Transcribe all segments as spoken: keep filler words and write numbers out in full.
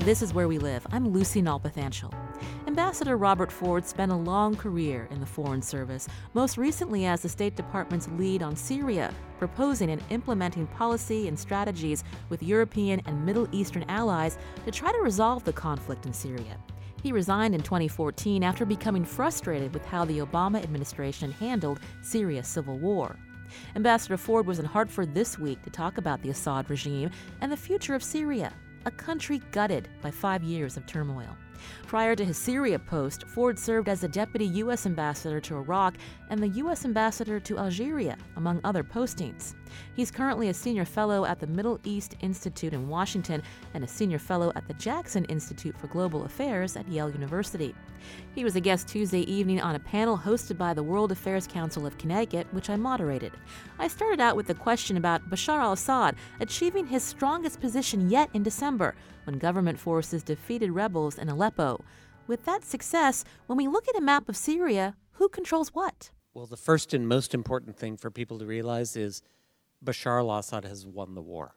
This is Where We Live. I'm Lucy Nalpathanchel. Ambassador Robert Ford spent a long career in the Foreign Service, most recently as the State Department's lead on Syria, proposing and implementing policy and strategies with European and Middle Eastern allies to try to resolve the conflict in Syria. He resigned in twenty fourteen after becoming frustrated with how the Obama administration handled Syria's civil war. Ambassador Ford was in Hartford this week to talk about the Assad regime and the future of Syria, a country gutted by five years of turmoil. Prior to his Syria post, Ford served as the deputy U S ambassador to Iraq and the U S ambassador to Algeria, among other postings. He's currently a senior fellow at the Middle East Institute in Washington and a senior fellow at the Jackson Institute for Global Affairs at Yale University. He was a guest Tuesday evening on a panel hosted by the World Affairs Council of Connecticut, which I moderated. I started out with the question about Bashar al-Assad achieving his strongest position yet in December, when government forces defeated rebels in Aleppo. With that success, when we look at a map of Syria, who controls what? Well, the first and most important thing for people to realize is Bashar al-Assad has won the war.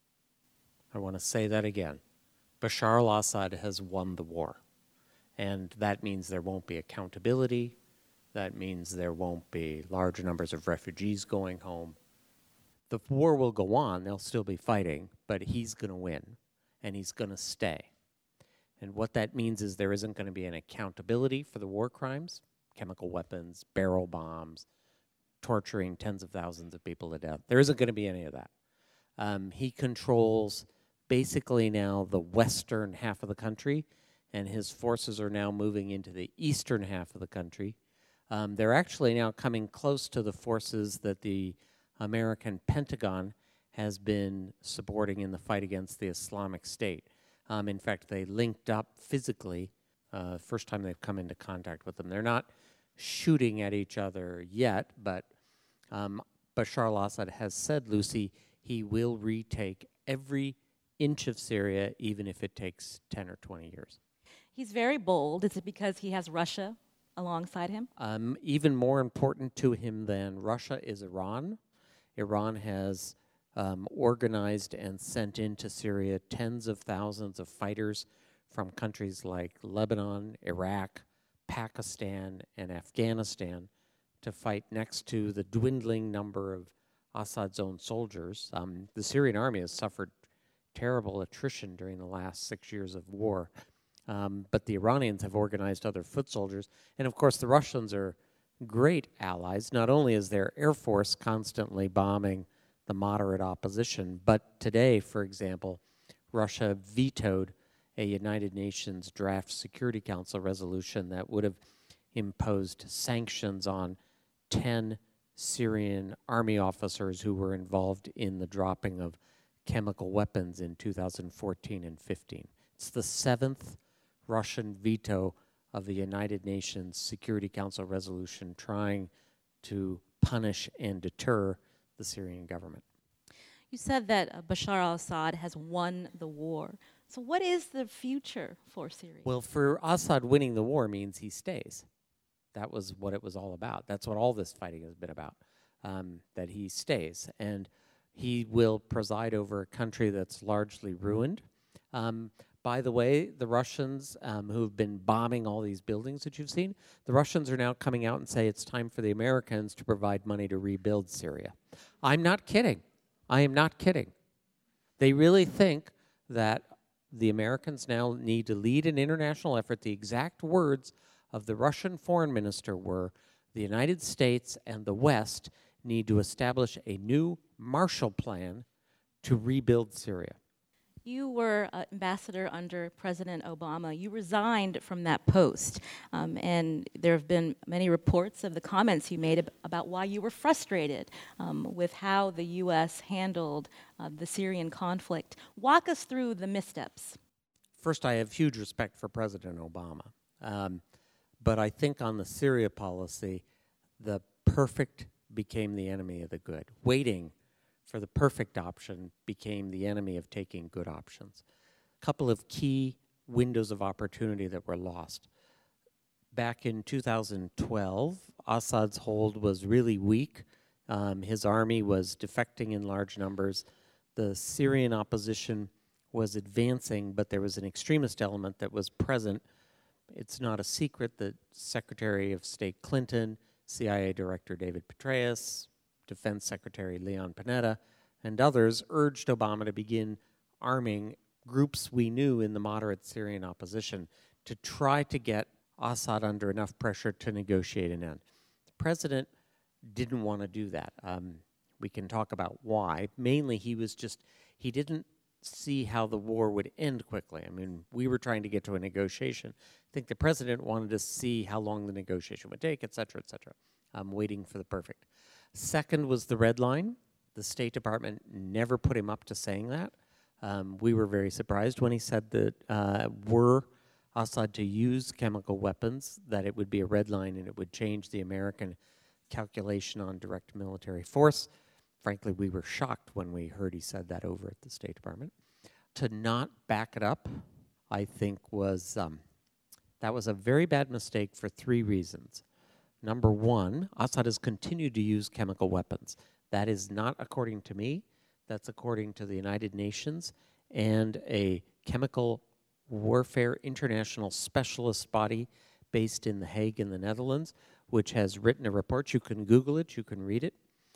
I want to say that again. Bashar al-Assad has won the war. And that means there won't be accountability. That means there won't be large numbers of refugees going home. The war will go on. They'll still be fighting, but he's going to win, and he's going to stay. And what that means is there isn't going to be an accountability for the war crimes, chemical weapons, barrel bombs, torturing tens of thousands of people to death. There isn't going to be any of that. Um, he controls basically now the western half of the country, and his forces are now moving into the eastern half of the country. Um, they're actually now coming close to the forces that the American Pentagon has been supporting in the fight against the Islamic State. Um, in fact, they linked up physically, uh, first time they've come into contact with them. They're not shooting at each other yet, but um, Bashar al-Assad has said, Lucy, he will retake every inch of Syria, even if it takes ten or twenty years. He's very bold. Is it because he has Russia alongside him? Um, even more important to him than Russia is Iran. Iran has um, organized and sent into Syria tens of thousands of fighters from countries like Lebanon, Iraq, Pakistan, and Afghanistan to fight next to the dwindling number of Assad's own soldiers. Um, the Syrian army has suffered terrible attrition during the last six years of war. Um, but the Iranians have organized other foot soldiers. And of course, the Russians are great allies. Not only is their air force constantly bombing the moderate opposition, but today, for example, Russia vetoed a United Nations draft Security Council resolution that would have imposed sanctions on ten Syrian army officers who were involved in the dropping of chemical weapons in two thousand fourteen and fifteen. It's the seventh Russian veto of the United Nations Security Council resolution trying to punish and deter the Syrian government. You said that uh, Bashar al-Assad has won the war. So what is the future for Syria? Well, for Assad, winning the war means he stays. That was what it was all about. That's what all this fighting has been about, um, that he stays. And he will preside over a country that's largely ruined. Um, by the way, the Russians um, who have been bombing all these buildings that you've seen, the Russians are now coming out and say it's time for the Americans to provide money to rebuild Syria. I'm not kidding. I am not kidding. They really think that the Americans now need to lead an international effort. The exact words of the Russian foreign minister were, the United States and the West need to establish a new Marshall Plan to rebuild Syria. You were uh, ambassador under President Obama. You resigned from that post, um, and there have been many reports of the comments you made ab- about why you were frustrated um, with how the U S handled uh, the Syrian conflict. Walk us through the missteps. First, I have huge respect for President Obama, um, but I think on the Syria policy, the perfect became the enemy of the good. Waiting for the perfect option became the enemy of taking good options. A couple of key windows of opportunity that were lost. Back in two thousand twelve, Assad's hold was really weak. Um, his army was defecting in large numbers. The Syrian opposition was advancing, but there was an extremist element that was present. It's not a secret that Secretary of State Clinton, C I A Director David Petraeus, Defense Secretary Leon Panetta, and others urged Obama to begin arming groups we knew in the moderate Syrian opposition to try to get Assad under enough pressure to negotiate an end. The president didn't want to do that. Um, we can talk about why. Mainly, he was just, he didn't see how the war would end quickly. I mean, we were trying to get to a negotiation. I think the president wanted to see how long the negotiation would take, et cetera, et cetera. I'm waiting for the perfect. Second was the red line. The State Department never put him up to saying that. Um, we were very surprised when he said that uh, were Assad to use chemical weapons, that it would be a red line and it would change the American calculation on direct military force. Frankly, we were shocked when we heard he said that over at the State Department. To not back it up, I think, was um, that was a very bad mistake for three reasons. Number one, Assad has continued to use chemical weapons. That is not according to me. That's according to the United Nations and a chemical warfare international specialist body based in The Hague in the Netherlands, which has written a report. You can Google it, you can read it,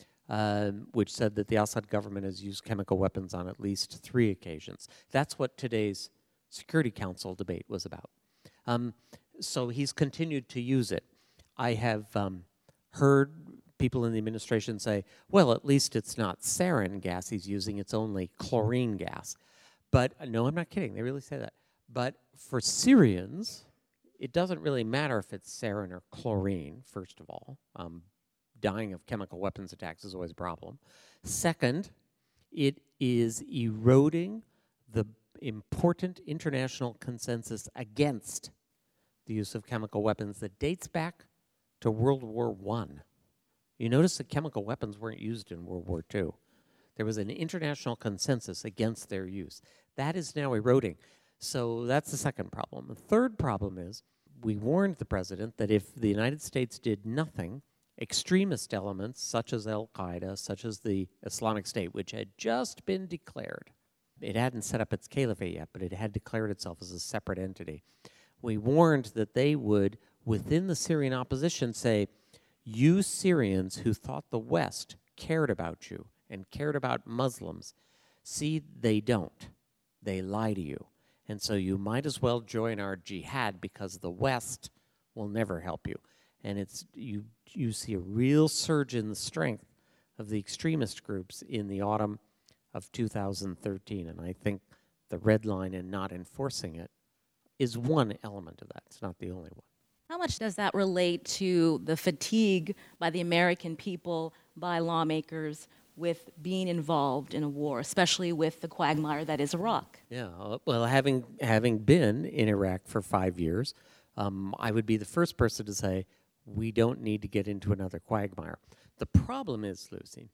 um, which said that the Assad government has used chemical weapons on at least three occasions. That's what today's Security Council debate was about. Um, so he's continued to use it. I have um, heard people in the administration say, well, at least it's not sarin gas he's using, it's only chlorine gas. But uh, no, I'm not kidding, they really say that. But for Syrians, it doesn't really matter if it's sarin or chlorine, first of all. Um, dying of chemical weapons attacks is always a problem. Second, it is eroding the important international consensus against the use of chemical weapons that dates back to World War One. You notice that chemical weapons weren't used in World War Two. There was an international consensus against their use. That is now eroding. So that's the second problem. The third problem is we warned the president that if the United States did nothing, extremist elements such as Al-Qaeda, such as the Islamic State, which had just been declared, it hadn't set up its caliphate yet, but it had declared itself as a separate entity. We warned that they would, within the Syrian opposition, say, you Syrians who thought the West cared about you and cared about Muslims, see, they don't. They lie to you. And so you might as well join our jihad because the West will never help you. And it's you you see a real surge in the strength of the extremist groups in the autumn of two thousand thirteen. And I think the red line and not enforcing it is one element of that. It's not the only one. How much does that relate to the fatigue by the American people, by lawmakers, with being involved in a war, especially with the quagmire that is Iraq? Yeah, well, having having been in Iraq for five years, um, I would be the first person to say, we don't need to get into another quagmire. The problem is, Lucy,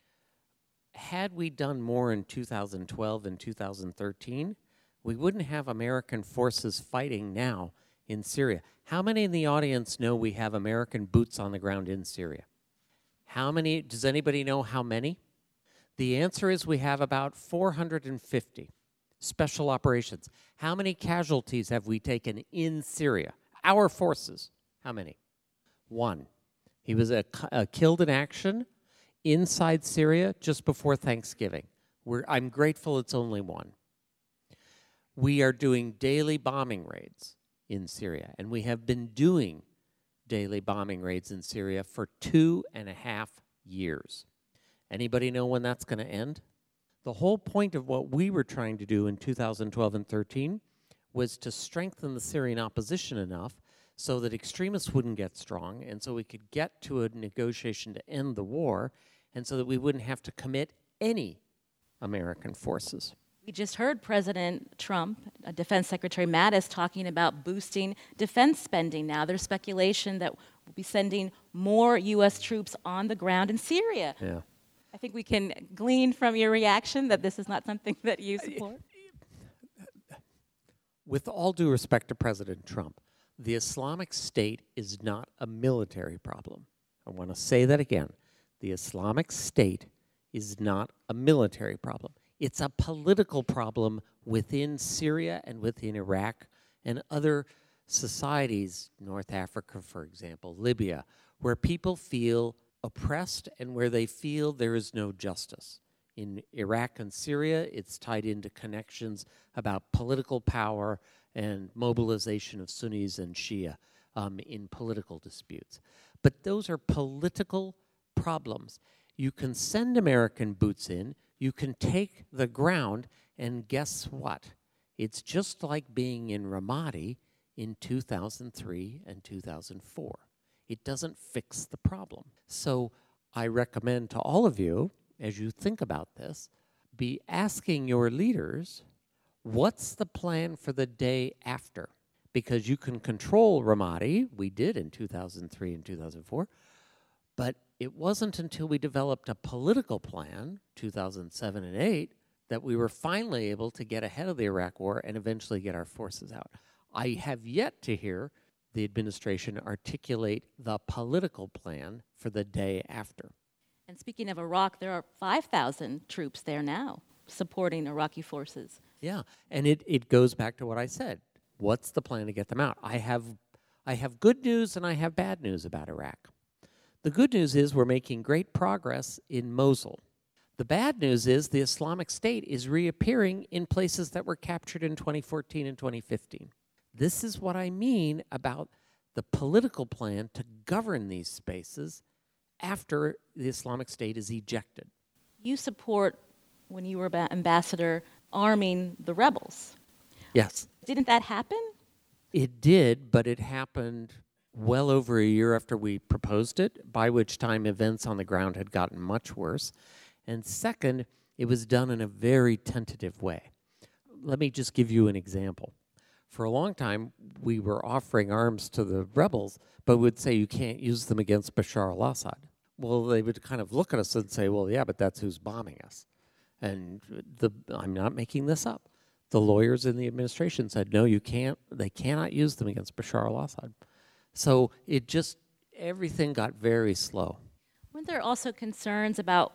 had we done more in two thousand twelve and two thousand thirteen, we wouldn't have American forces fighting now in Syria. How many in the audience know we have American boots on the ground in Syria? How many, does anybody know how many? The answer is we have about four hundred fifty special operations. How many casualties have we taken in Syria? Our forces, how many? One. He was a, a killed in action inside Syria just before Thanksgiving. We're, I'm grateful it's only one. We are doing daily bombing raids in Syria, and we have been doing daily bombing raids in Syria for two and a half years. Anybody know when that's going to end? The whole point of what we were trying to do in two thousand twelve and thirteen was to strengthen the Syrian opposition enough so that extremists wouldn't get strong, and so we could get to a negotiation to end the war, and so that we wouldn't have to commit any American forces. We just heard President Trump, uh, Defense Secretary Mattis, talking about boosting defense spending now. There's speculation that we'll be sending more U S troops on the ground in Syria. Yeah. I think we can glean from your reaction that this is not something that you support. With all due respect to President Trump, the Islamic State is not a military problem. I want to say that again. The Islamic State is not a military problem. It's a political problem within Syria and within Iraq and other societies, North Africa, for example, Libya, where people feel oppressed and where they feel there is no justice. In Iraq and Syria, it's tied into connections about political power and mobilization of Sunnis and Shia um, in political disputes. But those are political problems. You can send American boots in, you can take the ground, and guess what? It's just like being in Ramadi in two thousand three and two thousand four. It doesn't fix the problem. So I recommend to all of you, as you think about this, be asking your leaders, what's the plan for the day after? Because you can control Ramadi, we did in two thousand three and two thousand four, but it wasn't until we developed a political plan, two thousand seven and eight, that we were finally able to get ahead of the Iraq War and eventually get our forces out. I have yet to hear the administration articulate the political plan for the day after. And speaking of Iraq, there are five thousand troops there now supporting Iraqi forces. Yeah, and it, it goes back to what I said. What's the plan to get them out? I have, I have good news and I have bad news about Iraq. The good news is we're making great progress in Mosul. The bad news is the Islamic State is reappearing in places that were captured in twenty fourteen and twenty fifteen. This is what I mean about the political plan to govern these spaces after the Islamic State is ejected. You support, when you were ba- ambassador, arming the rebels. Yes. Didn't that happen? It did, but it happened well over a year after we proposed it, by which time events on the ground had gotten much worse. And second, it was done in a very tentative way. Let me just give you an example. For a long time, we were offering arms to the rebels, but would say you can't use them against Bashar al-Assad. Well, they would kind of look at us and say, well, yeah, but that's who's bombing us. And the, I'm not making this up. The lawyers in the administration said, no, you can't, they cannot use them against Bashar al-Assad. So it just, everything got very slow. Weren't there also concerns about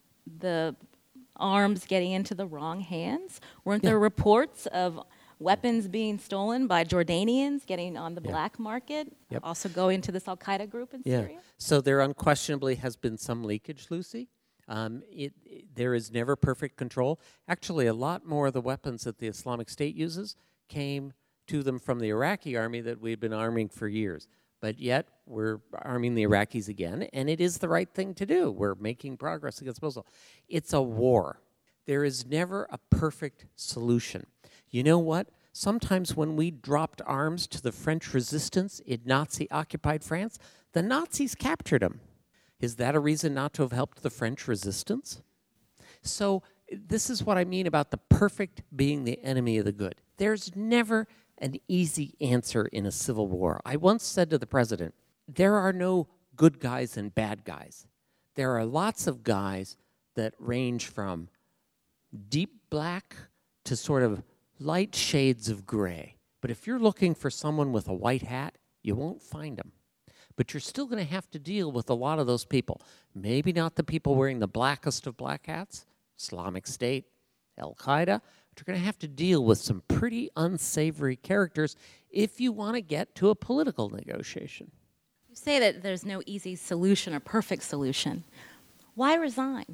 the arms getting into the wrong hands? Weren't Yeah. there reports of weapons being stolen by Jordanians, getting on the Yeah. black market, Yep. also going to this Al-Qaeda group in Yeah. Syria? So there unquestionably has been some leakage, Lucy. Um, it, it, there is never perfect control. Actually, a lot more of the weapons that the Islamic State uses came to them from the Iraqi army that we've been arming for years. But yet, we're arming the Iraqis again, and it is the right thing to do. We're making progress against Mosul. It's a war. There is never a perfect solution. You know what? Sometimes when we dropped arms to the French resistance in Nazi-occupied France, the Nazis captured them. Is that a reason not to have helped the French resistance? So this is what I mean about the perfect being the enemy of the good. There's never an easy answer in a civil war. I once said to the president, there are no good guys and bad guys. There are lots of guys that range from deep black to sort of light shades of gray. But if you're looking for someone with a white hat, you won't find them. But you're still going to have to deal with a lot of those people. Maybe not the people wearing the blackest of black hats, Islamic State, Al-Qaeda, but you're going to have to deal with some pretty unsavory characters if you want to get to a political negotiation. You say that there's no easy solution or perfect solution. Why resign?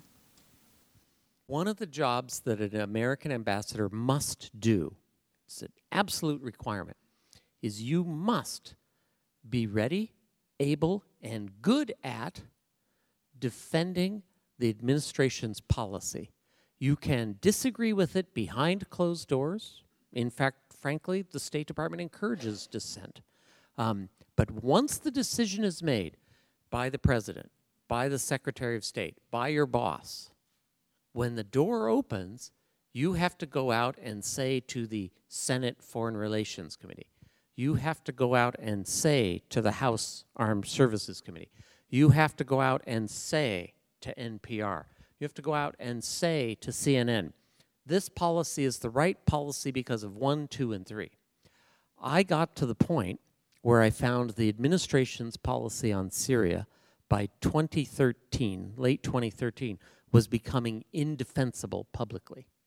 One of the jobs that an American ambassador must do, it's an absolute requirement, is you must be ready, able, and good at defending the administration's policy. You can disagree with it behind closed doors. In fact, frankly, the State Department encourages dissent. Um, but once the decision is made by the president, by the Secretary of State, by your boss, when the door opens, you have to go out and say to the Senate Foreign Relations Committee, you have to go out and say to the House Armed Services Committee, you have to go out and say to N P R, you have to go out and say to C N N, this policy is the right policy because of one, two, and three. I got to the point where I found the administration's policy on Syria by twenty thirteen, late twenty thirteen, was becoming indefensible publicly.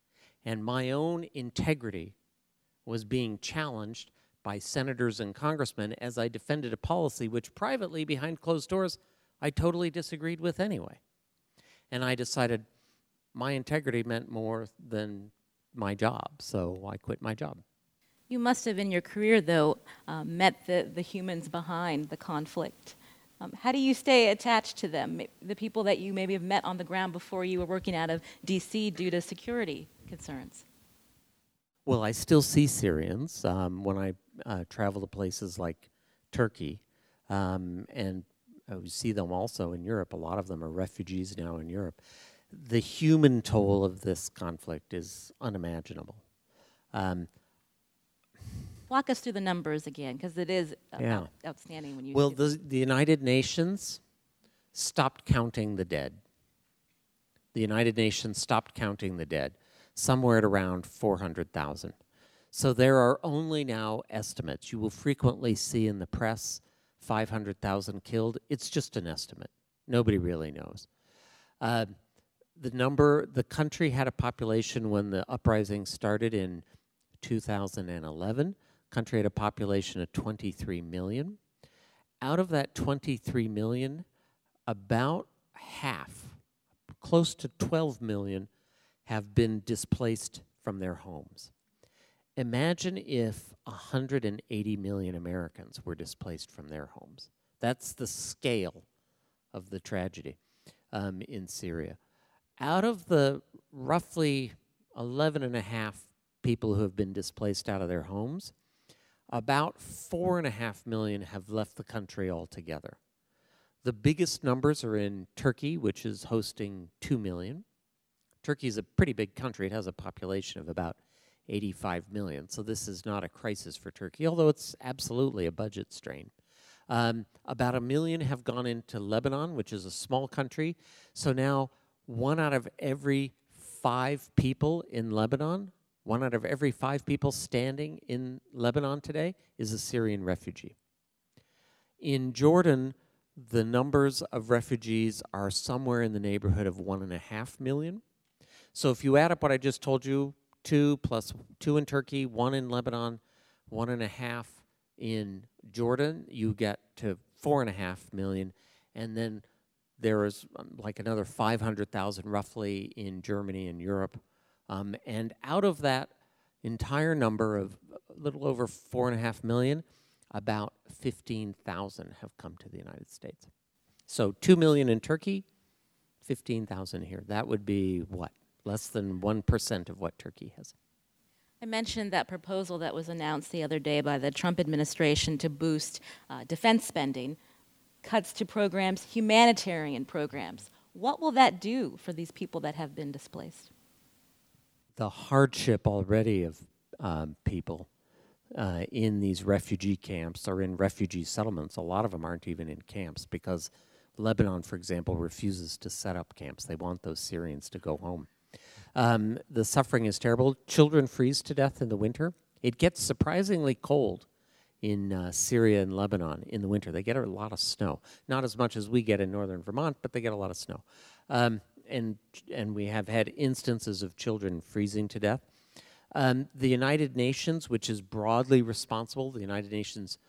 And my own integrity was being challenged by senators and congressmen as I defended a policy which privately, behind closed doors, I totally disagreed with anyway. And I decided my integrity meant more than my job, so I quit my job. You must have, in your career, though, uh, met the, the humans behind the conflict. Um, how do you stay attached to them, the people that you maybe have met on the ground before you were working out of D C due to security concerns? Well, I still see Syrians um, when I uh, travel to places like Turkey, um, and uh, we see them also in Europe. A lot of them are refugees now in Europe. The human toll of this conflict is unimaginable. Um, Walk us through the numbers again, because it is uh, yeah. out, outstanding when you. Well, do the, the United Nations stopped counting the dead. The United Nations stopped counting the dead, somewhere at around four hundred thousand. So there are only now estimates. You will frequently see in the press five hundred thousand killed. It's just an estimate. Nobody really knows. Uh, the number, the country had a population when the uprising started in two thousand eleven. Country had a population of twenty-three million. Out of that twenty-three million, about half, close to twelve million, have been displaced from their homes. Imagine if one hundred eighty million Americans were displaced from their homes. That's the scale of the tragedy um, in Syria. Out of the roughly eleven and a half people who have been displaced out of their homes, about four and a half million have left the country altogether. The biggest numbers are in Turkey, which is hosting two million. Turkey is a pretty big country. It has a population of about eighty-five million, so this is not a crisis for Turkey, although it's absolutely a budget strain. Um, about a million have gone into Lebanon, which is a small country. So now one out of every five people in Lebanon, one out of every five people standing in Lebanon today is a Syrian refugee. In Jordan, the numbers of refugees are somewhere in the neighborhood of one and a half million. So if you add up what I just told you, two plus two in Turkey, one in Lebanon, one and a half in Jordan, you get to four and a half million. And then there is um, like another five hundred thousand roughly in Germany and Europe. Um, and out of that entire number of a little over four and a half million, about fifteen thousand have come to the United States. So two million in Turkey, fifteen thousand here. That would be what? Less than one percent of what Turkey has. I mentioned that proposal that was announced the other day by the Trump administration to boost uh, defense spending, cuts to programs, humanitarian programs. What will that do for these people that have been displaced? The hardship already of um, people uh, in these refugee camps or in refugee settlements, a lot of them aren't even in camps because Lebanon, for example, refuses to set up camps. They want those Syrians to go home. Um, the suffering is terrible. Children freeze to death in the winter. It gets surprisingly cold in uh, Syria and Lebanon in the winter. They get a lot of snow. Not as much as we get in northern Vermont, but they get a lot of snow. Um, and and we have had instances of children freezing to death. Um, the United Nations, which is broadly responsible, the United Nations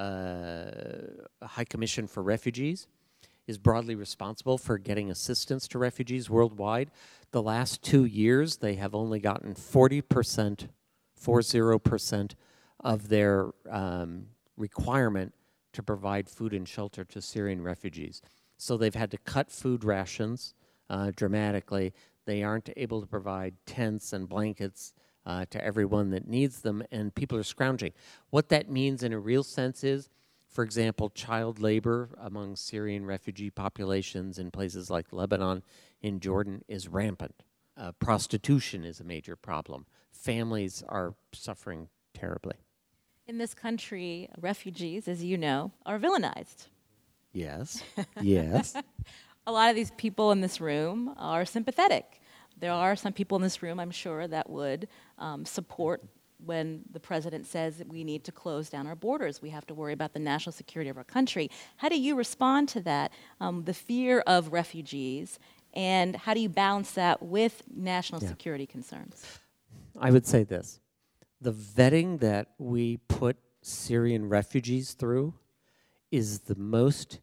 uh, High Commission for Refugees, is broadly responsible for getting assistance to refugees worldwide. The last two years, they have only gotten forty percent, forty percent of their um, requirement to provide food and shelter to Syrian refugees. So they've had to cut food rations uh, dramatically. They aren't able to provide tents and blankets uh, to everyone that needs them, and people are scrounging. What that means in a real sense is, for example, child labor among Syrian refugee populations in places like Lebanon, in Jordan, is rampant. Uh, prostitution is a major problem. Families are suffering terribly. In this country, refugees, as you know, are villainized. Yes, yes. A lot of these people in this room are sympathetic. There are some people in this room, I'm sure, that would um, support when the president says that we need to close down our borders. We have to worry about the national security of our country. How do you respond to that, um, the fear of refugees, and how do you balance that with national yeah. security concerns? I would say this. The vetting that we put Syrian refugees through is the most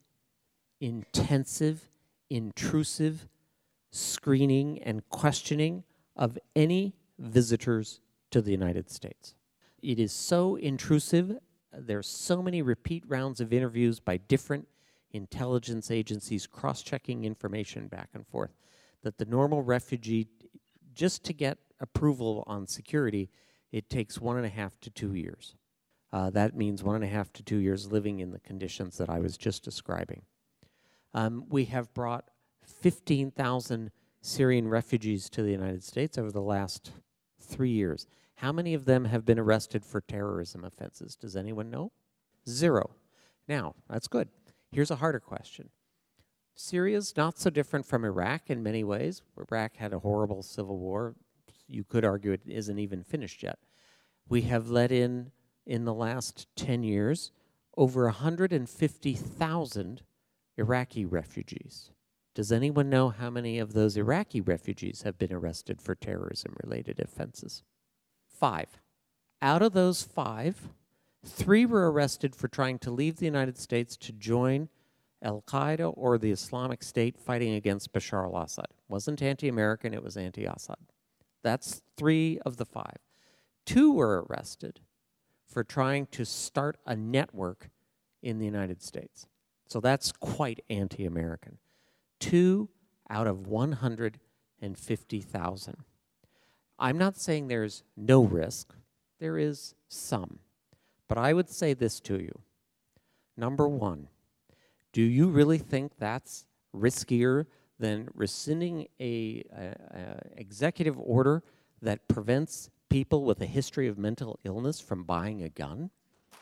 intensive, intrusive screening and questioning of any visitors to the United States. It is so intrusive. There's so many repeat rounds of interviews by different intelligence agencies cross-checking information back and forth that the normal refugee, just to get approval on security, it takes one and a half to two years. Uh, that means one and a half to two years living in the conditions that I was just describing. Um, we have brought fifteen thousand Syrian refugees to the United States over the last three years. How many of them have been arrested for terrorism offenses? Does anyone know? Zero. Now, that's good. Here's a harder question. Syria's not so different from Iraq in many ways. Iraq had a horrible civil war. You could argue it isn't even finished yet. We have let in, in the last ten years, over one hundred fifty thousand Iraqi refugees. Does anyone know how many of those Iraqi refugees have been arrested for terrorism-related offenses? Five. Out of those five, three were arrested for trying to leave the United States to join Al-Qaeda or the Islamic State fighting against Bashar al-Assad. It wasn't anti-American, it was anti-Assad. That's three of the five. Two were arrested for trying to start a network in the United States. So that's quite anti-American. Two out of one hundred fifty thousand. I'm not saying there's no risk. There is some. But I would say this to you. Number one, do you really think that's riskier than rescinding a, a, a executive order that prevents people with a history of mental illness from buying a gun?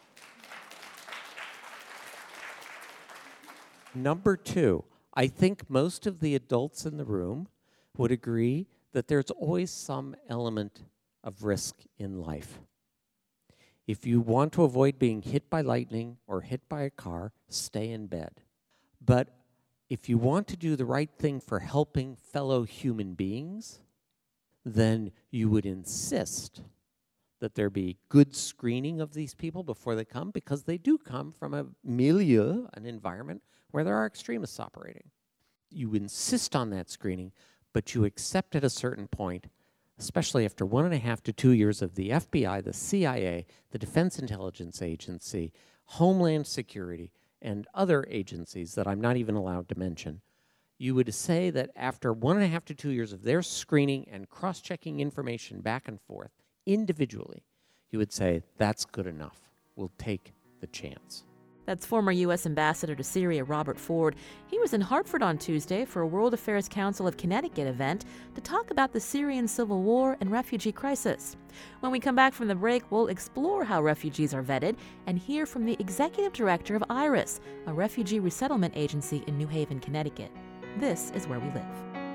Number two, I think most of the adults in the room would agree that there's always some element of risk in life. If you want to avoid being hit by lightning or hit by a car, stay in bed. But if you want to do the right thing for helping fellow human beings, then you would insist that there be good screening of these people before they come, because they do come from a milieu, an environment, where there are extremists operating. You insist on that screening, but you accept at a certain point, especially after one and a half to two years of the F B I, the C I A, the Defense Intelligence Agency, Homeland Security, and other agencies that I'm not even allowed to mention, you would say that after one and a half to two years of their screening and cross-checking information back and forth individually, you would say, that's good enough. We'll take the chance. That's former U S Ambassador to Syria, Robert Ford. He was in Hartford on Tuesday for a World Affairs Council of Connecticut event to talk about the Syrian civil war and refugee crisis. When we come back from the break, we'll explore how refugees are vetted and hear from the executive director of IRIS, a refugee resettlement agency in New Haven, Connecticut. This is Where We Live.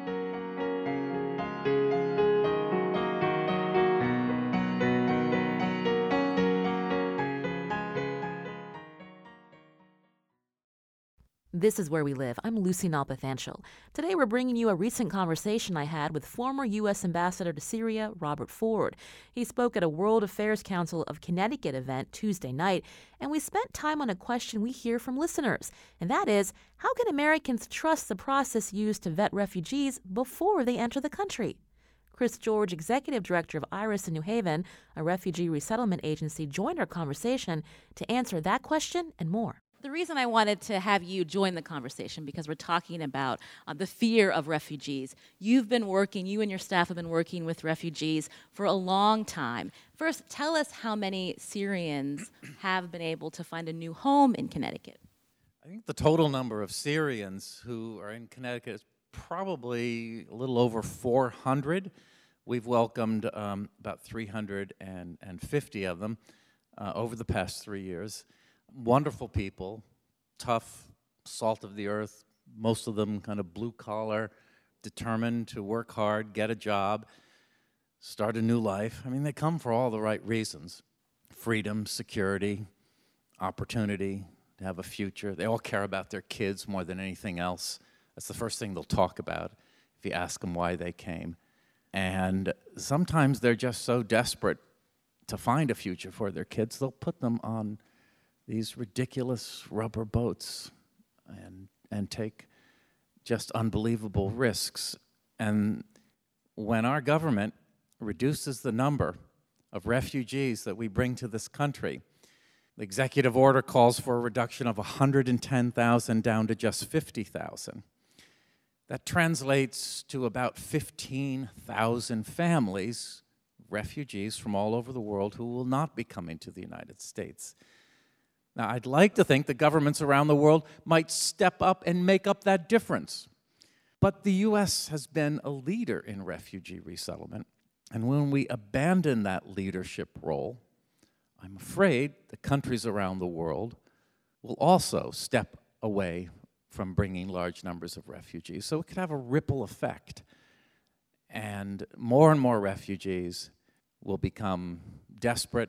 This is Where We Live. I'm Lucy Nalpathanchel. Today we're bringing you a recent conversation I had with former U S Ambassador to Syria, Robert Ford. He spoke at a World Affairs Council of Connecticut event Tuesday night, and we spent time on a question we hear from listeners, and that is, how can Americans trust the process used to vet refugees before they enter the country? Chris George, Executive Director of IRIS in New Haven, a refugee resettlement agency, joined our conversation to answer that question and more. The reason I wanted to have you join the conversation, because we're talking about uh, the fear of refugees. You've been working, you and your staff have been working with refugees for a long time. First, tell us how many Syrians have been able to find a new home in Connecticut. I think the total number of Syrians who are in Connecticut is probably a little over four hundred. We've welcomed um, about three hundred fifty of them uh, over the past three years. Wonderful people, tough, salt of the earth, most of them kind of blue collar, determined to work hard, get a job, start a new life. I mean, they come for all the right reasons. Freedom, security, opportunity, to have a future. They all care about their kids more than anything else. That's the first thing they'll talk about if you ask them why they came. And sometimes they're just so desperate to find a future for their kids, they'll put them on these ridiculous rubber boats and and take just unbelievable risks. And when our government reduces the number of refugees that we bring to this country, the executive order calls for a reduction of one hundred ten thousand down to just fifty thousand. That translates to about fifteen thousand families, refugees from all over the world, who will not be coming to the United States. Now, I'd like to think the governments around the world might step up and make up that difference. But the U S has been a leader in refugee resettlement. And when we abandon that leadership role, I'm afraid the countries around the world will also step away from bringing large numbers of refugees. So it could have a ripple effect. And more and more refugees will become desperate,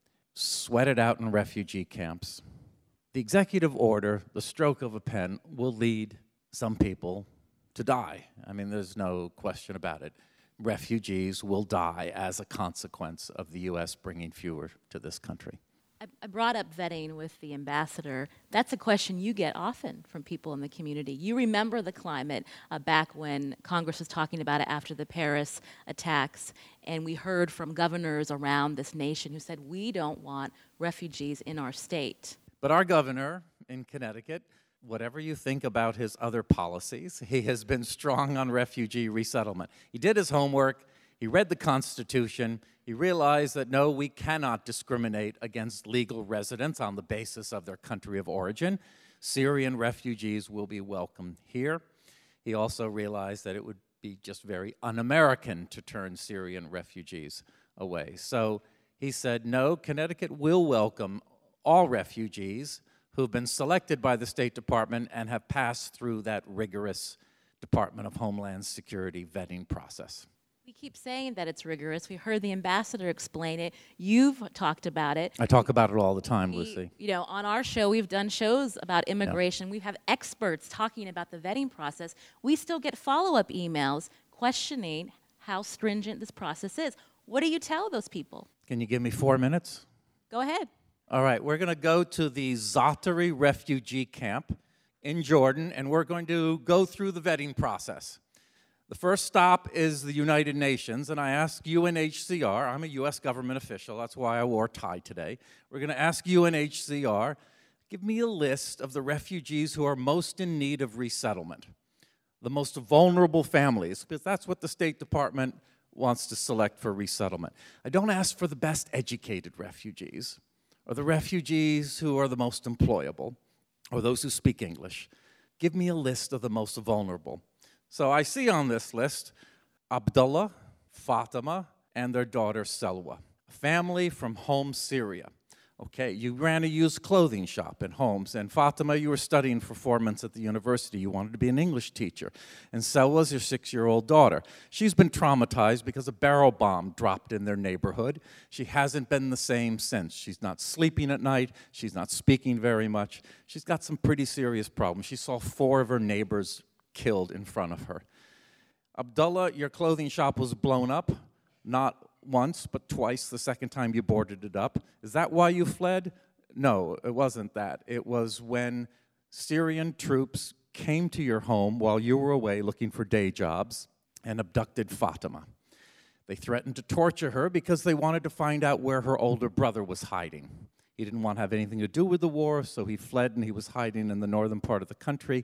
sweated out in refugee camps. The executive order, the stroke of a pen, will lead some people to die. I mean, there's no question about it. Refugees will die as a consequence of the U S bringing fewer to this country. I, I brought up vetting with the ambassador. That's a question you get often from people in the community. You remember the climate uh, back when Congress was talking about it after the Paris attacks, and we heard from governors around this nation who said, we don't want refugees in our state. But our governor in Connecticut, whatever you think about his other policies, he has been strong on refugee resettlement. He did his homework, he read the Constitution, he realized that no, we cannot discriminate against legal residents on the basis of their country of origin. Syrian refugees will be welcome here. He also realized that it would be just very un-American to turn Syrian refugees away. So he said, no, Connecticut will welcome all refugees who've been selected by the State Department and have passed through that rigorous Department of Homeland Security vetting process. We keep saying that it's rigorous. We heard the ambassador explain it. You've talked about it. I talk about it all the time, we, Lucy. You know, on our show, we've done shows about immigration. Yeah. We have experts talking about the vetting process. We still get follow-up emails questioning how stringent this process is. What do you tell those people? Can you give me four minutes? Go ahead. All right, we're going to go to the Zaatari refugee camp in Jordan, and we're going to go through the vetting process. The first stop is the United Nations, and I ask U N H C R, I'm a U S government official, that's why I wore a tie today. We're going to ask U N H C R, give me a list of the refugees who are most in need of resettlement, the most vulnerable families, because that's what the State Department wants to select for resettlement. I don't ask for the best educated refugees, or the refugees who are the most employable, or those who speak English. Give me a list of the most vulnerable. So I see on this list Abdullah, Fatima, and their daughter Selwa, a family from Homs, Syria. Okay, you ran a used clothing shop in Homs, and Fatima, you were studying for four months at the university. You wanted to be an English teacher. And Selwa's your six-year-old daughter. She's been traumatized because a barrel bomb dropped in their neighborhood. She hasn't been the same since. She's not sleeping at night. She's not speaking very much. She's got some pretty serious problems. She saw four of her neighbors killed in front of her. Abdullah, your clothing shop was blown up, not once, but twice the second time you boarded it up. Is that why you fled? No, it wasn't that. It was when Syrian troops came to your home while you were away looking for day jobs and abducted Fatima. They threatened to torture her because they wanted to find out where her older brother was hiding. He didn't want to have anything to do with the war, so he fled and he was hiding in the northern part of the country.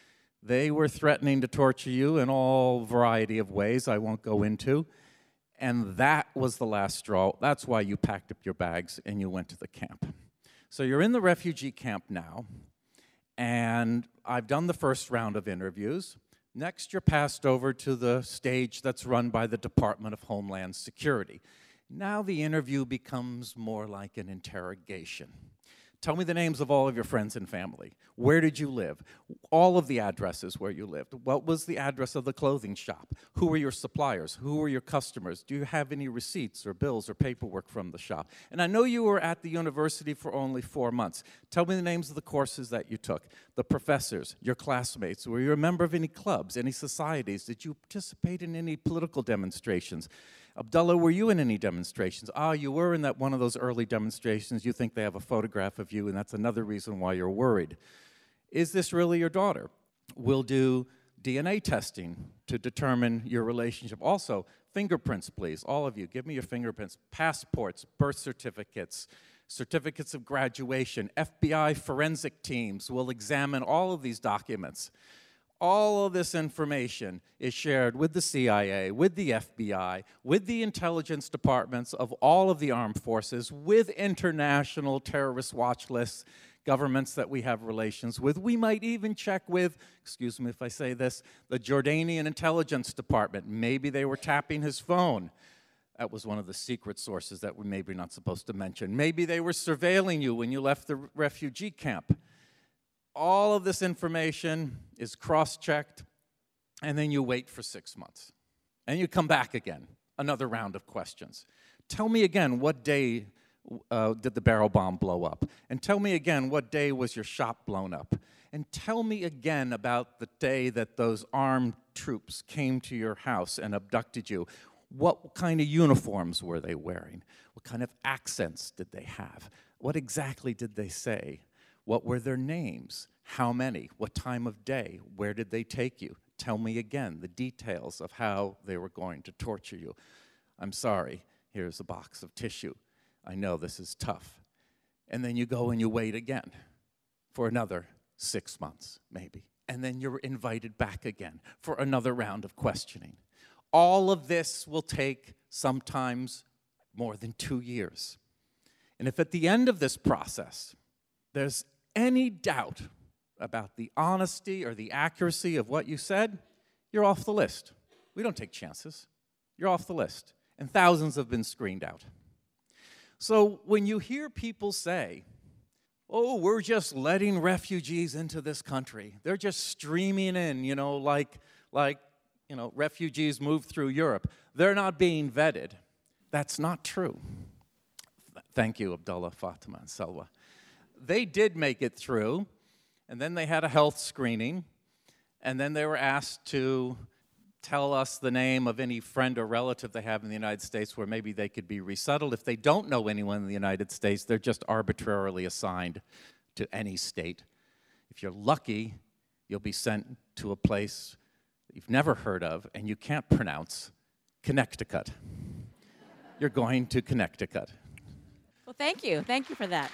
They were threatening to torture you in all variety of ways I won't go into. And that was the last straw. That's why you packed up your bags and you went to the camp. So you're in the refugee camp now, and I've done the first round of interviews. Next, you're passed over to the stage that's run by the Department of Homeland Security. Now the interview becomes more like an interrogation. Tell me the names of all of your friends and family. Where did you live? All of the addresses where you lived. What was the address of the clothing shop? Who were your suppliers? Who were your customers? Do you have any receipts or bills or paperwork from the shop? And I know you were at the university for only four months. Tell me the names of the courses that you took, the professors, your classmates. Were you a member of any clubs, any societies? Did you participate in any political demonstrations? Abdullah, were you in any demonstrations? Ah, you were in that one of those early demonstrations. You think they have a photograph of you, and that's another reason why you're worried. Is this really your daughter? We'll do D N A testing to determine your relationship. Also, fingerprints, please. All of you, give me your fingerprints. Passports, birth certificates, certificates of graduation. F B I forensic teams will examine all of these documents. All of this information is shared with the C I A, with the F B I, with the intelligence departments of all of the armed forces, with international terrorist watch lists, governments that we have relations with. We might even check with, excuse me if I say this, the Jordanian intelligence department. Maybe they were tapping his phone. That was one of the secret sources that we're maybe not supposed to mention. Maybe they were surveilling you when you left the refugee camp. All of this information is cross-checked, and then you wait for six months. And you come back again, another round of questions. Tell me again, what day uh, did the barrel bomb blow up? And tell me again, what day was your shop blown up? And tell me again about the day that those armed troops came to your house and abducted you. What kind of uniforms were they wearing? What kind of accents did they have? What exactly did they say? What were their names? How many? What time of day? Where did they take you? Tell me again the details of how they were going to torture you. I'm sorry, here's a box of tissue. I know this is tough. And then you go and you wait again for another six months, maybe. And then you're invited back again for another round of questioning. All of this will take sometimes more than two years. And if at the end of this process, there's any doubt about the honesty or the accuracy of what you said, you're off the list. We don't take chances. You're off the list. And thousands have been screened out. So when you hear people say, oh, we're just letting refugees into this country, they're just streaming in, you know, like, like you know, refugees move through Europe, they're not being vetted. That's not true. Thank you, Abdullah, Fatima, and Selwa. They did make it through, and then they had a health screening, and then they were asked to tell us the name of any friend or relative they have in the United States where maybe they could be resettled. If they don't know anyone in the United States, they're just arbitrarily assigned to any state. If you're lucky, you'll be sent to a place that you've never heard of and you can't pronounce, Connecticut. You're going to Connecticut. Well, thank you. Thank you for that.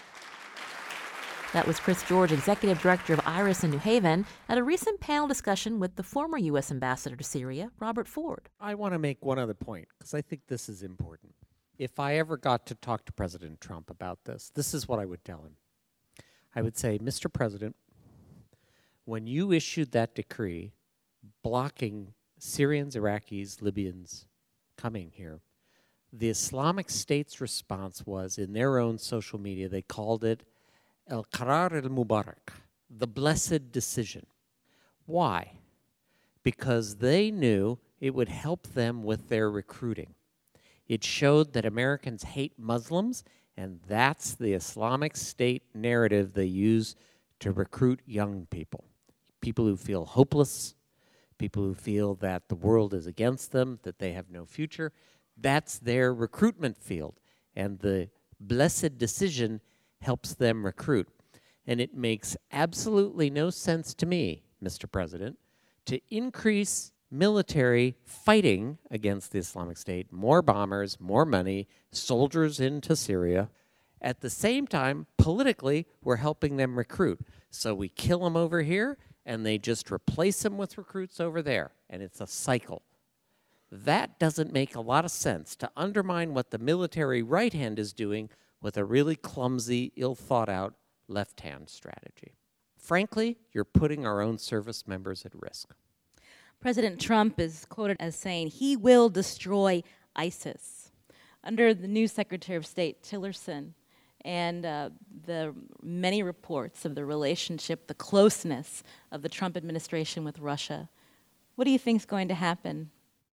That was Chris George, Executive Director of IRIS in New Haven, at a recent panel discussion with the former U S Ambassador to Syria, Robert Ford. I want to make one other point, because I think this is important. If I ever got to talk to President Trump about this, this is what I would tell him. I would say, Mister President, when you issued that decree blocking Syrians, Iraqis, Libyans coming here, the Islamic State's response was, in their own social media, they called it Al-Qarar al-Mubarak, the blessed decision. Why? Because they knew it would help them with their recruiting. It showed that Americans hate Muslims, and that's the Islamic State narrative they use to recruit young people. People who feel hopeless, people who feel that the world is against them, that they have no future. That's their recruitment field, and the blessed decision helps them recruit. And it makes absolutely no sense to me, Mister President, to increase military fighting against the Islamic State, more bombers, more money, soldiers into Syria. At the same time, politically, we're helping them recruit. So we kill them over here, and they just replace them with recruits over there, and it's a cycle. That doesn't make a lot of sense to undermine what the military right hand is doing with a really clumsy, ill-thought-out left-hand strategy. Frankly, you're putting our own service members at risk. President Trump is quoted as saying he will destroy ISIS. Under the new Secretary of State, Tillerson, and uh, the many reports of the relationship, the closeness of the Trump administration with Russia. What do you think is going to happen?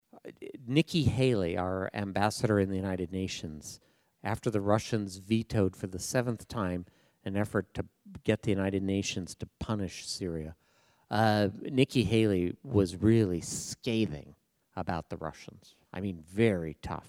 Nikki Haley, our ambassador in the United Nations, after the Russians vetoed for the seventh time an effort to get the United Nations to punish Syria, uh, Nikki Haley was really scathing about the Russians. I mean, very tough.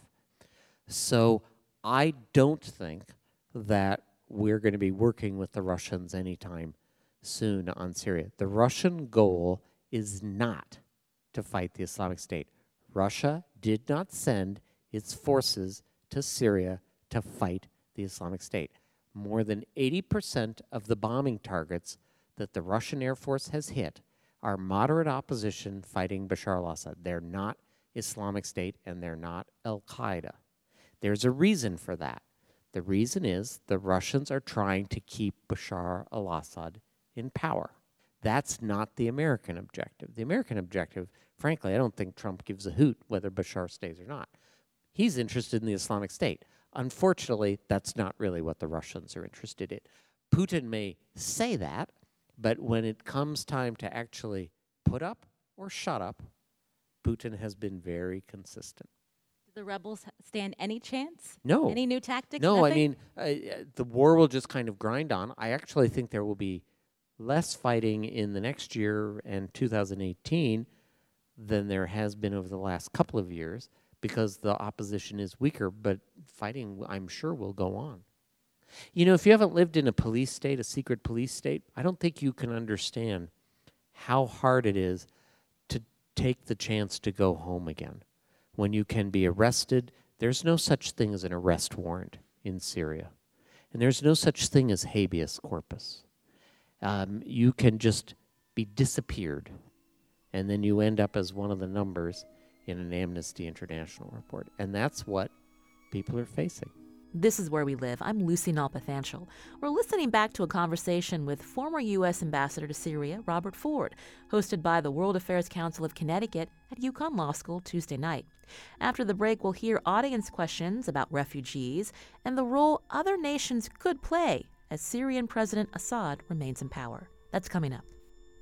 So I don't think that we're going to be working with the Russians anytime soon on Syria. The Russian goal is not to fight the Islamic State. Russia did not send its forces to Syria to fight the Islamic State. More than eighty percent of the bombing targets that the Russian Air Force has hit are moderate opposition fighting Bashar al-Assad. They're not Islamic State and they're not Al-Qaeda. There's a reason for that. The reason is the Russians are trying to keep Bashar al-Assad in power. That's not the American objective. The American objective, frankly, I don't think Trump gives a hoot whether Bashar stays or not. He's interested in the Islamic State. Unfortunately, that's not really what the Russians are interested in. Putin may say that, but when it comes time to actually put up or shut up, Putin has been very consistent. Do the rebels stand any chance? No. Any new tactics? No, Nothing? I mean, uh, the war will just kind of grind on. I actually think there will be less fighting in the next year and two thousand eighteen than there has been over the last couple of years because the opposition is weaker, but fighting, I'm sure, will go on. You know, if you haven't lived in a police state, a secret police state, I don't think you can understand how hard it is to take the chance to go home again. When you can be arrested, there's no such thing as an arrest warrant in Syria. And there's no such thing as habeas corpus. Um, you can just be disappeared, and then you end up as one of the numbers in an Amnesty International report. And that's what people are facing. This is Where We Live. I'm Lucy Nalpathanchel. We're listening back to a conversation with former U S Ambassador to Syria, Robert Ford, hosted by the World Affairs Council of Connecticut at UConn Law School Tuesday night. After the break, we'll hear audience questions about refugees and the role other nations could play as Syrian President Assad remains in power. That's coming up.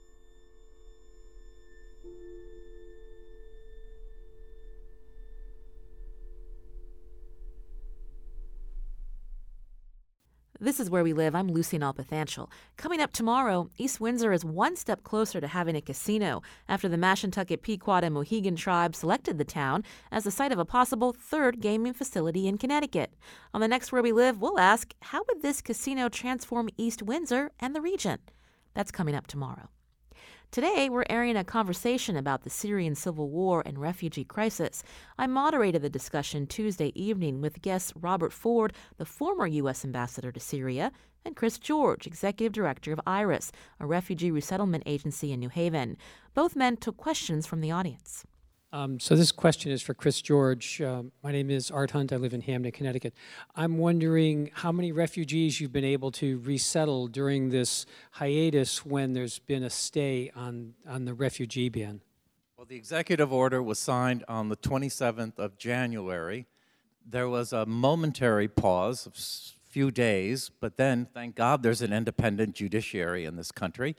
This is Where We Live. I'm Lucy Nalpathanchel. Coming up tomorrow, East Windsor is one step closer to having a casino after the Mashantucket, Pequot, and Mohegan tribes selected the town as the site of a possible third gaming facility in Connecticut. On the next Where We Live, we'll ask, how would this casino transform East Windsor and the region? That's coming up tomorrow. Today, we're airing a conversation about the Syrian civil war and refugee crisis. I moderated the discussion Tuesday evening with guests Robert Ford, the former U S ambassador to Syria, and Chris George, executive director of IRIS, a refugee resettlement agency in New Haven. Both men took questions from the audience. Um, so this question is for Chris George. Um, my name is Art Hunt. I live in Hamden, Connecticut. I'm wondering how many refugees you've been able to resettle during this hiatus when there's been a stay on, on the refugee ban. Well, the executive order was signed on the twenty-seventh of January. There was a momentary pause of a few days, but then, thank God, there's an independent judiciary in this country,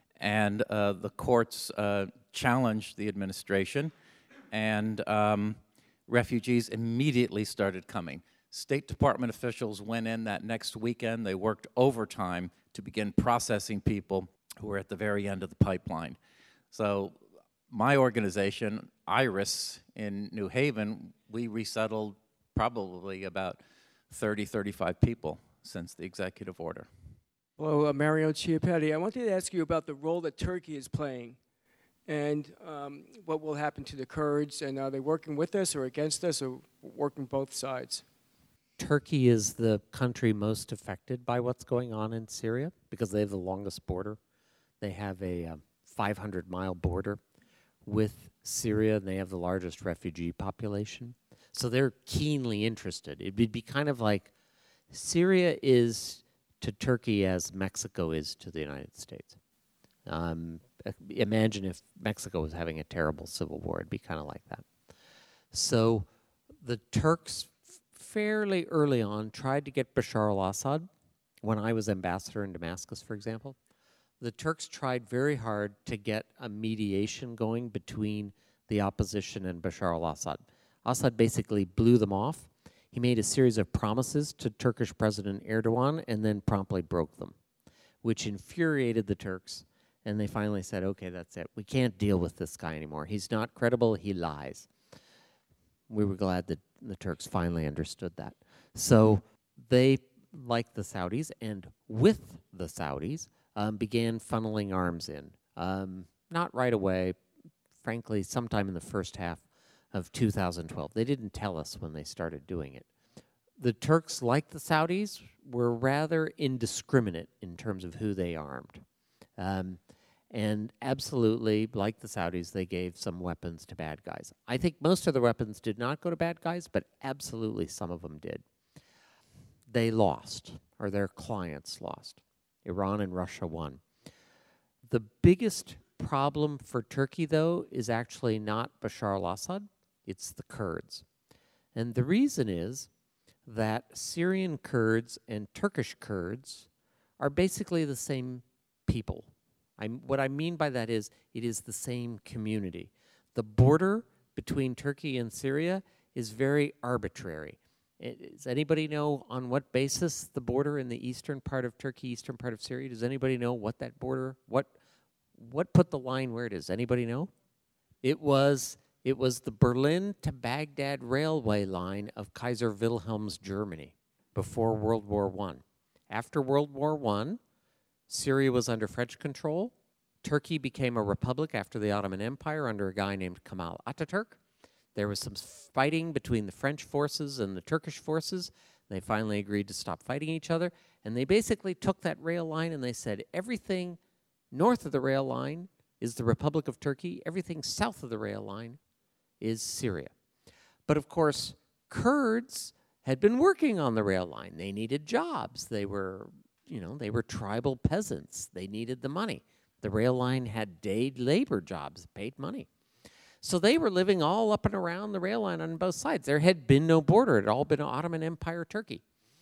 and uh, the courts uh, challenged the administration. And um, refugees immediately started coming. State Department officials went in that next weekend. They worked overtime to begin processing people who were at the very end of the pipeline. So my organization, IRIS, in New Haven, we resettled probably about thirty, thirty-five people since the executive order. Hello, uh, Mario Chiappelli. I wanted to ask you about the role that Turkey is playing and um, what will happen to the Kurds, and are they working with us or against us, or working both sides? Turkey is the country most affected by what's going on in Syria because they have the longest border. They have a um, five hundred mile border with Syria, and they have the largest refugee population. So they're keenly interested. It would be kind of like Syria is to Turkey as Mexico is to the United States. Um, imagine if Mexico was having a terrible civil war. It'd be kind of like that. So the Turks f- fairly early on tried to get Bashar al-Assad, when I was ambassador in Damascus, for example. The Turks tried very hard to get a mediation going between the opposition and Bashar al-Assad. Assad basically blew them off. He made a series of promises to Turkish President Erdogan and then promptly broke them, which infuriated the Turks. And they finally said, okay, that's it. We can't deal with this guy anymore. He's not credible. He lies. We were glad that the Turks finally understood that. So they, like the Saudis, and with the Saudis, um, began funneling arms in. Um, not right away, frankly, sometime in the first half of two thousand twelve. They didn't tell us when they started doing it. The Turks, like the Saudis, were rather indiscriminate in terms of who they armed. Um, and absolutely, like the Saudis, they gave some weapons to bad guys. I think most of the weapons did not go to bad guys, but absolutely some of them did. They lost, or their clients lost. Iran and Russia won. The biggest problem for Turkey, though, is actually not Bashar al-Assad, it's the Kurds. And the reason is that Syrian Kurds and Turkish Kurds are basically the same people. I'm, what I mean by that is it is the same community. The border between Turkey and Syria is very arbitrary. It, does anybody know on what basis the border in the eastern part of Turkey, eastern part of Syria, does anybody know what that border, what what put the line where it is? Anybody know? It was it was the Berlin to Baghdad railway line of Kaiser Wilhelm's Germany before World War One. After World War One, Syria was under French control. Turkey became a republic after the Ottoman Empire under a guy named Kemal Ataturk. There was some fighting between the French forces and the Turkish forces. They finally agreed to stop fighting each other. And they basically took that rail line and they said, everything north of the rail line is the Republic of Turkey. Everything south of the rail line is Syria. But of course, Kurds had been working on the rail line. They needed jobs. They were, you know, they were tribal peasants. They needed the money. The rail line had day labor jobs, paid money. So they were living all up and around the rail line on both sides. There had been no border. It had all been Ottoman Empire Turkey.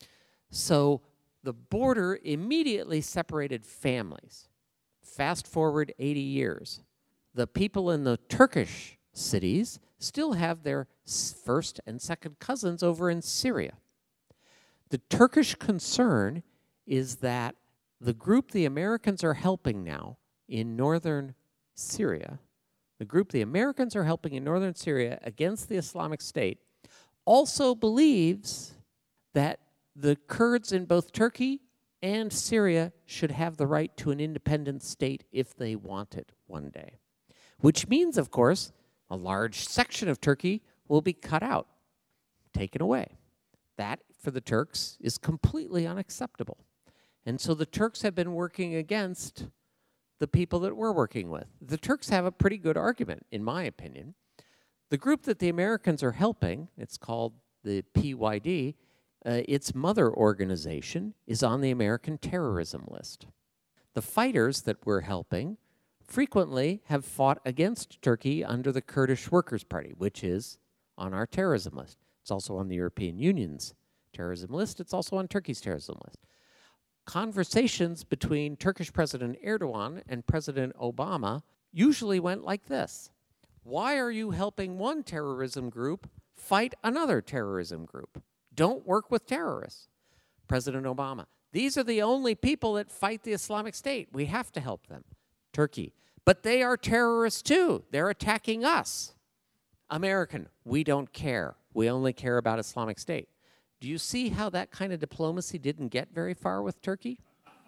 So the border immediately separated families. Fast forward eighty years. The people in the Turkish cities still have their first and second cousins over in Syria. The Turkish concern is that the group the Americans are helping now in northern Syria, the group the Americans are helping in northern Syria against the Islamic State, also believes that the Kurds in both Turkey and Syria should have the right to an independent state if they want it one day. Which means, of course, a large section of Turkey will be cut out, taken away. That, for the Turks, is completely unacceptable. And so the Turks have been working against the people that we're working with. The Turks have a pretty good argument, in my opinion. The group that the Americans are helping, it's called the P Y D, uh, its mother organization is on the American terrorism list. The fighters that we're helping frequently have fought against Turkey under the Kurdish Workers' Party, which is on our terrorism list. It's also on the European Union's terrorism list. It's also on Turkey's terrorism list. Conversations between Turkish President Erdogan and President Obama usually went like this. Why are you helping one terrorism group fight another terrorism group? Don't work with terrorists. President Obama, these are the only people that fight the Islamic State. We have to help them. Turkey, but they are terrorists too. They're attacking us. American, we don't care. We only care about Islamic State. Do you see how that kind of diplomacy didn't get very far with Turkey?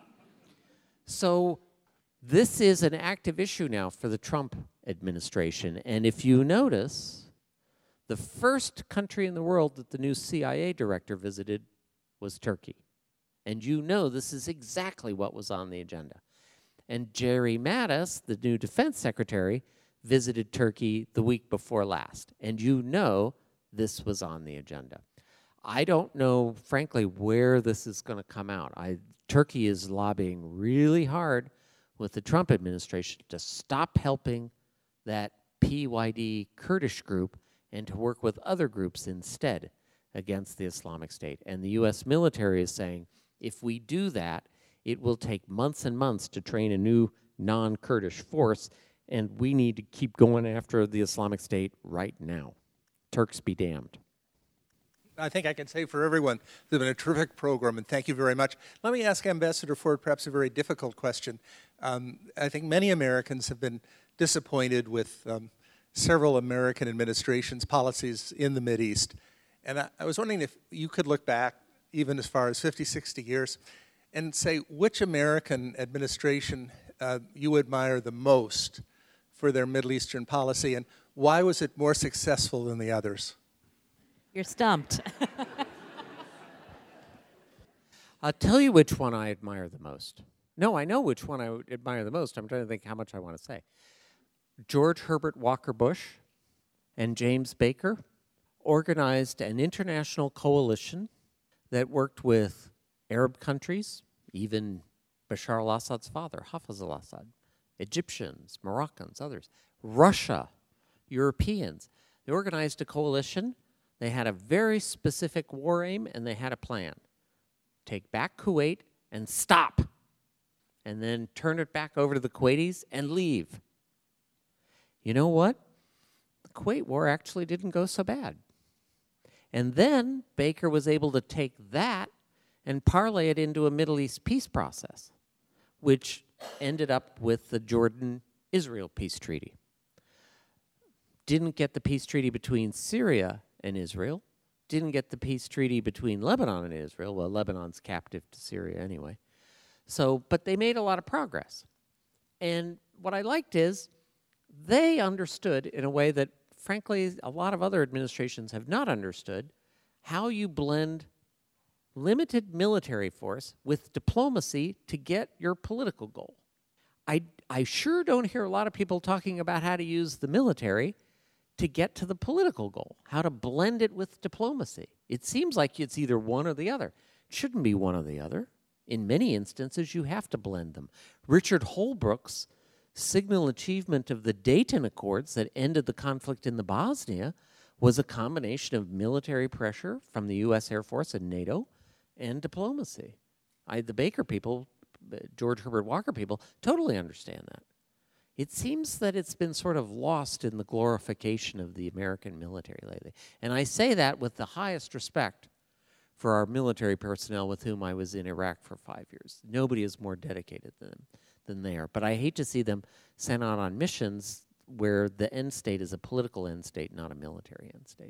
So this is an active issue now for the Trump administration. And if you notice, the first country in the world that the new C I A director visited was Turkey. And you know this is exactly what was on the agenda. And Jerry Mattis, the new defense secretary, visited Turkey the week before last. And you know this was on the agenda. I don't know, frankly, where this is going to come out. I, Turkey is lobbying really hard with the Trump administration to stop helping that P Y D Kurdish group and to work with other groups instead. against the Islamic State. And the U S military is saying, if we do that, it will take months and months to train a new non-Kurdish force, and we need to keep going after the Islamic State right now. Turks be damned. I think I can say for everyone, it's been a terrific program, and thank you very much. Let me ask Ambassador Ford perhaps a very difficult question. Um, I think many Americans have been disappointed with um, several American administrations' policies in the Mideast. And I, I was wondering if you could look back even as far as fifty, sixty years and say which American administration uh, you admire the most for their Middle Eastern policy, and why was it more successful than the others? You're stumped. I'll tell you which one I admire the most. No, I know which one I would admire the most. I'm trying to think how much I want to say. George Herbert Walker Bush and James Baker organized an international coalition that worked with Arab countries, even Bashar al-Assad's father, Hafez al-Assad, Egyptians, Moroccans, others, Russia, Europeans. They organized a coalition. They had a very specific war aim, and they had a plan. Take back Kuwait and stop, and then turn it back over to the Kuwaitis and leave. You know what? The Kuwait war actually didn't go so bad. And then Baker was able to take that and parlay it into a Middle East peace process, which ended up with the Jordan-Israel peace treaty. Didn't get the peace treaty between Syria and Israel, didn't get the peace treaty between Lebanon and Israel. Well, Lebanon's captive to Syria anyway. So, but they made a lot of progress. And what I liked is they understood in a way that, frankly, a lot of other administrations have not understood how you blend limited military force with diplomacy to get your political goal. I, I sure don't hear a lot of people talking about how to use the military to get to the political goal, how to blend it with diplomacy. It seems like it's either one or the other. It shouldn't be one or the other. In many instances, you have to blend them. Richard Holbrooke's signal achievement of the Dayton Accords that ended the conflict in the Bosnia was a combination of military pressure from the U S Air Force and NATO and diplomacy. I, the Baker people, George Herbert Walker people, totally understand that. It seems that it's been sort of lost in the glorification of the American military lately. And I say that with the highest respect for our military personnel with whom I was in Iraq for five years. Nobody is more dedicated than them, than they are. But I hate to see them sent out on missions where the end state is a political end state, not a military end state.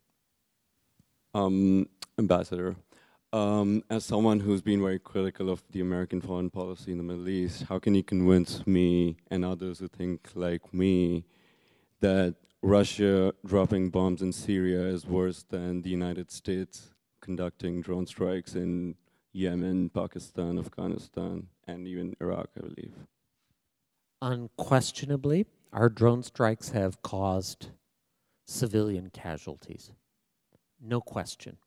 Um, Ambassador, um, as someone who's been very critical of the American foreign policy in the Middle East, how can you convince me and others who think like me that Russia dropping bombs in Syria is worse than the United States conducting drone strikes in Yemen, Pakistan, Afghanistan, and even Iraq, I believe? Unquestionably, our drone strikes have caused civilian casualties. No question.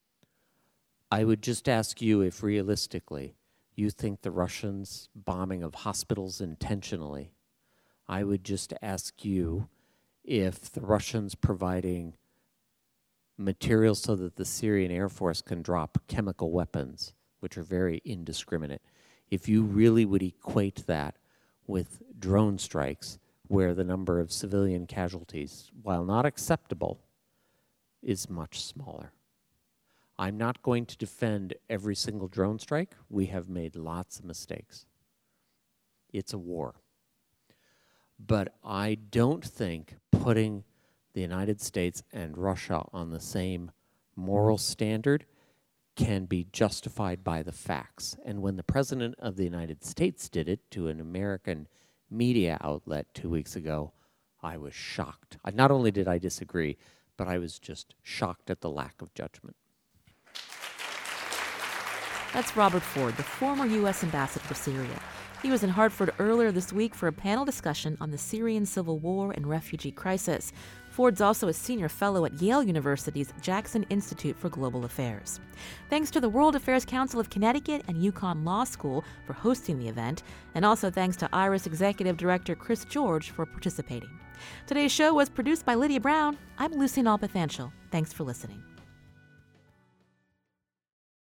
I would just ask you if realistically you think the Russians' bombing of hospitals intentionally. I would just ask you if the Russians providing materials so that the Syrian Air Force can drop chemical weapons, which are very indiscriminate, if you really would equate that with drone strikes where the number of civilian casualties, while not acceptable, is much smaller. I'm not going to defend every single drone strike. We have made lots of mistakes. It's a war. But I don't think putting the United States and Russia on the same moral standard can be justified by the facts. And when the President of the United States did it to an American media outlet two weeks ago, I was shocked. I, not only did I disagree, but I was just shocked at the lack of judgment. That's Robert Ford, the former U S ambassador to Syria. He was in Hartford earlier this week for a panel discussion on the Syrian civil war and refugee crisis. Ford's also a senior fellow at Yale University's Jackson Institute for Global Affairs. Thanks to the World Affairs Council of Connecticut and UConn Law School for hosting the event, and also thanks to IRIS Executive Director Chris George for participating. Today's show was produced by Lydia Brown. I'm Lucy Nalpathanchel. Thanks for listening.